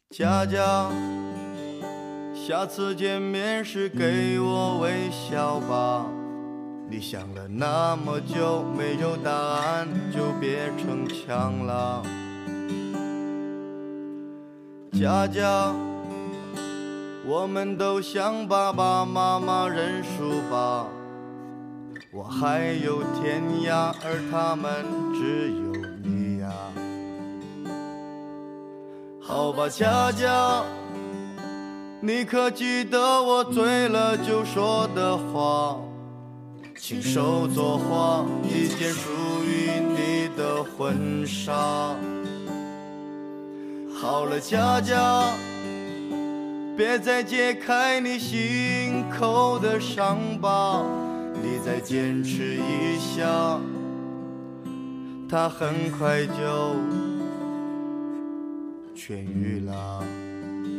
佳佳，下次见面时给我微笑吧。你想了那么久没有答案，就别逞强了。佳佳，我们都向爸爸妈妈认输吧。我还有天涯，而他们只有你呀。好吧，佳佳，你可记得我醉了就说的话？亲手作画一件属于你的婚纱。好了，佳佳，别再揭开你心口的伤疤，你再坚持一下，它很快就痊愈了。